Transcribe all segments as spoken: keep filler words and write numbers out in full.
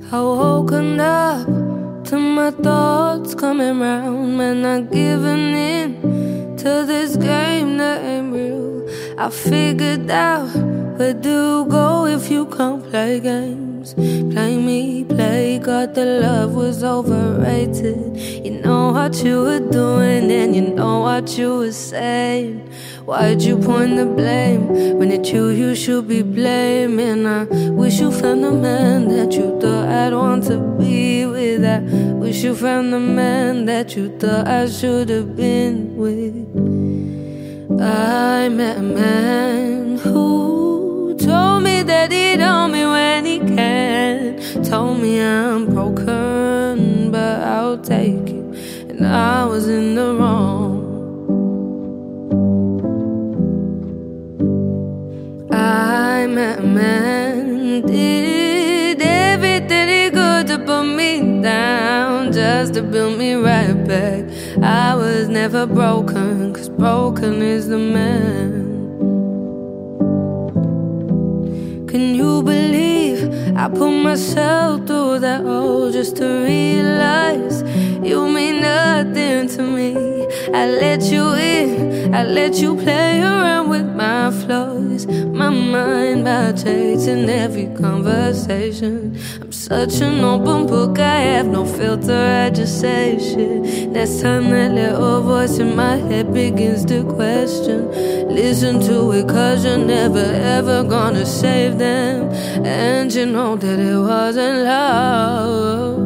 I woken up to my thoughts coming round, man, not giving in to this game that ain't real. I figured out where to go if you can't play games. Play me, play God, the love was overrated. You know what you were doing and you know what you were saying. Why'd you point the blame when it's you you should be blaming? I wish you found the man that you thought I'd want to be with. I wish you found the man that you thought I should have been with. I met a man who told me that he'd own me when he can. Told me I'm broken, but I'll take you, and I was in the wrong. I met a man, did everything he could to put me down, just to build me right back. I was never broken, cause broken is the man. Can you believe I put myself through that hole just to realize you mean nothing to me? I let you in, I let you play around with my flaws, my mind by chasing every conversation. I'm such an open book, I have no filter, I just say shit. Next time that little voice in my head begins to question, listen to it, cause you're never ever gonna save them. And you know that it wasn't love,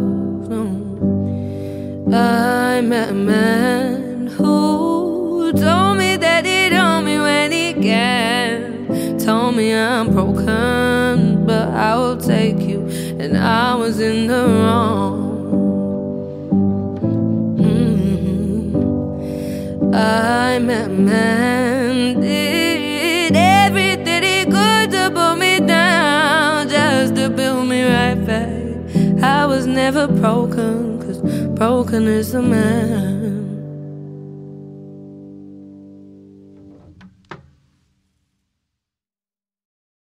no. I met a man who told me that he'd own me when he can. Told me I'm broken, but I will take you, and I was in the wrong. Mm-hmm. I met a man, did everything he could to put me down, just to build me right back. I was never broken, cause broken is the man.